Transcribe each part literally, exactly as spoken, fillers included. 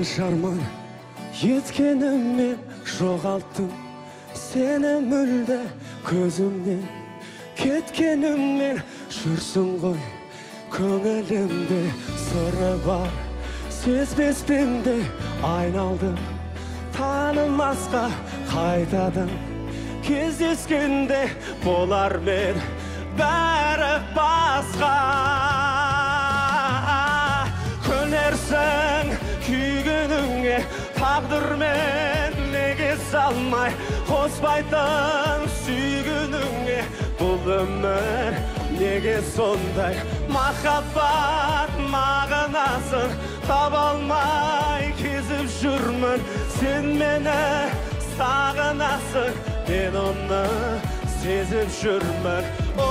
Шарман еткеніммен жоғалттым сені мүлде көзімнен кеткеніммен жүрсің ғой көңілімде сыры бар сезбеспенде айналдым танымасқа қайтадан кездескенде болар мен бәрі басқа көнерсің күйгеніңе тағдырмен неге салмай қоспайтын сүйгеніңе бұл өмір неге сондай махаббат мағынасын таба алмай кезіп жүрмін сен мені сағынасың мен оны сезіп жүрмін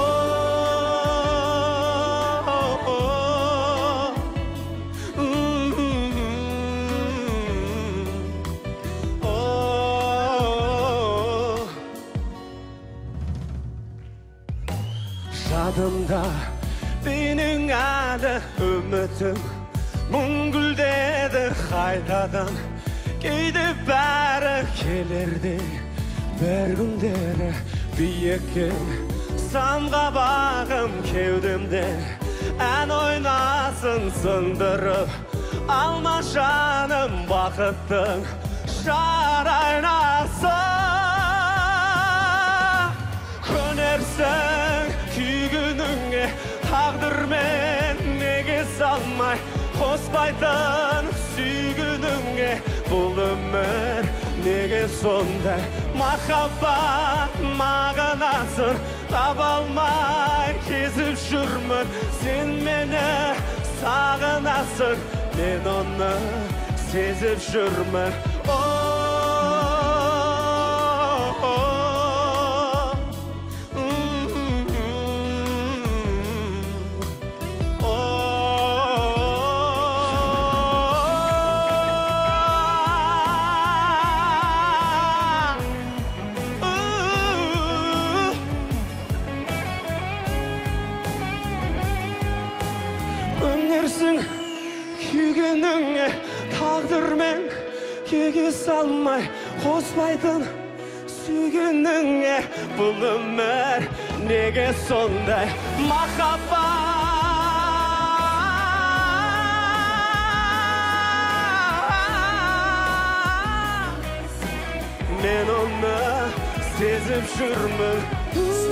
Жадымда менің әлі үмітім мұң гүлдеді қайтадан кейде бәрі келерде бір күндері биікке самға бағым кеудемде ән ойнасын сындырып алма жаным бақыттың жар айнасын көнерсің күйгеніңе тағдырмен неге салмай қоспайтын сүйгеніңе бұл өмір неге сондай махаббат мағынасын таба алмай кезіп жүрмін сен мені сағынасың мен оны сезіп жүрмін Өнерсің күйгеніңе тағдырмен неге салмай қоспайтын сүйгеніңе бұл өмір неге сондай махаббат мен оны сезіп жүрмін